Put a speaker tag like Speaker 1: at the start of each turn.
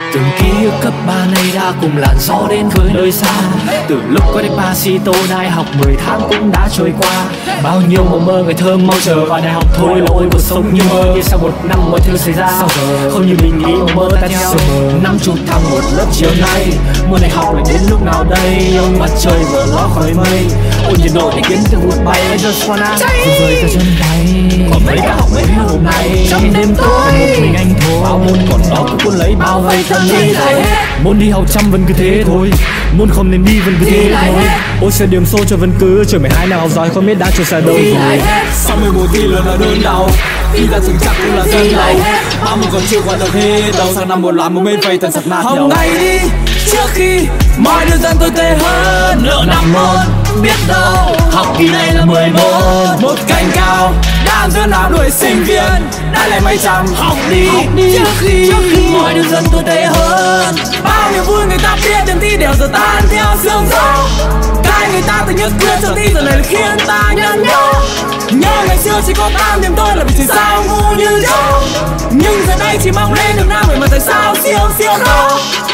Speaker 1: Từng ký ức cấp 3 này đã cùng làn gió đến với nơi xa. Từ lúc có Despacito đại học 10 tháng cũng đã trôi qua. Bao nhiêu mộng mơ ngày thơ mong chờ vào đại học thôi là ôi cuộc sống như mơ. Nhưng sau một năm mọi thứ xảy ra không như mình nghĩ, mộng mơ ta theo năm chục tháng một lớp chiều nay. Mùa này học lại đến lúc nào đây, ông mặt trời vừa ló khỏi mây. Ôi nhiệt độ để kiến từ vụt bay, I just wanna vừa vơi ta chân tay. Còn mấy cả học mấy hôm nay trong đêm tối một mình anh thôi. Bao môn còn đó cứ cuốn lấy bao vây tâm lý thôi. Muốn đi học chăm vẫn cứ thế thôi, muốn không nên đi vẫn cứ thế thôi. Ôi xe điểm số cho vẫn cứ trường 12 nào học giỏi không biết đã cho xa đâu rồi.
Speaker 2: Sau 11 thi luôn là đơn đầu, khi ra trường chắc cũng là dân đầu. Ba một còn chưa qua được hết đâu, sang năm một làm một bên phây thật sập nát đầu.
Speaker 3: Hồng ngày đi trước khi mọi điều dần tồi tệ hơn. Lỡ 5 môn biết đâu học kỳ này là 10 môn.
Speaker 2: Một cành cao đang dẫn áo đuổi sinh viên, đã lại mấy trăm học đi
Speaker 3: Trước khi mọi điều dần tồi tệ hơn.
Speaker 2: bao nhiêu vui người ta biết đến thi đều giờ tan theo sương gió. Cái người ta từng nhất quyết cho thi giờ này là khiến ta nhăn nhó. Nhớ ngày xưa chỉ có 8 điểm tôi là vì chỉ sao ngu như chó, nhưng giờ đây chỉ mong lên được 5 vậy mà tại sao siêu siêu to.